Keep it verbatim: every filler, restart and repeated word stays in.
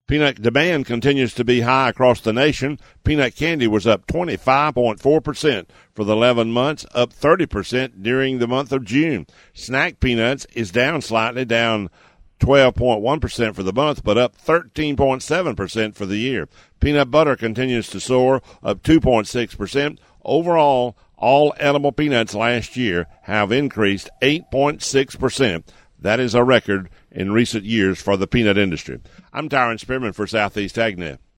Peanut demand continues to be high across the nation. Peanut candy was up twenty-five point four percent for the eleven months, up thirty percent during the month of June. Snack peanuts is down slightly, down twelve point one percent for the month, but up thirteen point seven percent for the year. Peanut butter continues to soar, up two point six percent. Overall, all edible peanuts last year have increased eight point six percent. That is a record in recent years for the peanut industry. I'm Tyron Spearman for Southeast AgNet.